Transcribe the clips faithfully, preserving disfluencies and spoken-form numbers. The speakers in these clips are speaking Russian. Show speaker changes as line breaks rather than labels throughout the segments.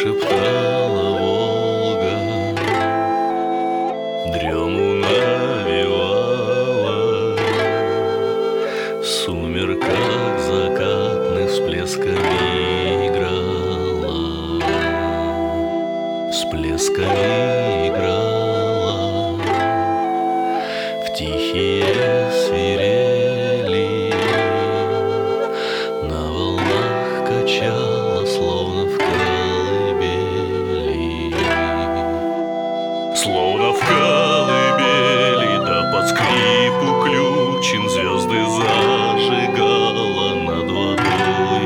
шептала Волга, дрему навевала, в сумерках закатных всплесками играла, всплесками играла, в тихие свирели, на волнах качала, словно в колыбели, словно в колыбели, да под скрипу ключен звезды зажигала над водой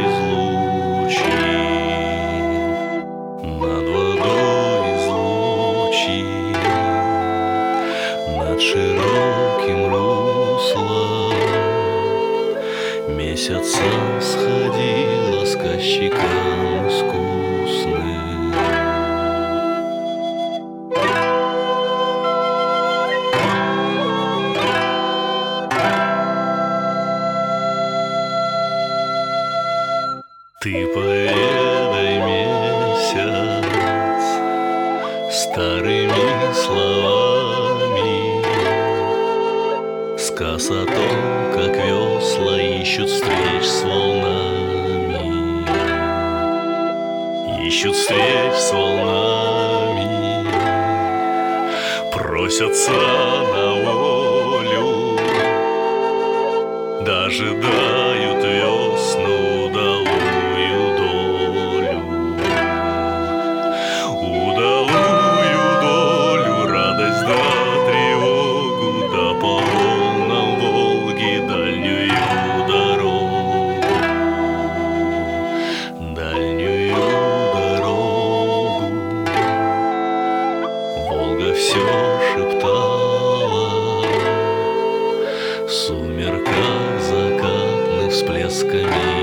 излучин, над водой излучин, над широким руслом месяцем сходила сказчикам искусным. Ты поведай, месяц, старыми словами сказ о том, как весла ищут встреч с волнами, ищут встреч с волнами, просятся на волю, дожидают весну удалую долю, удалую долю, радость да тревогу, да по волнам Волги дальнюю дорогу, дальнюю дорогу. Волга все шептала, в сумерках закатных всплесками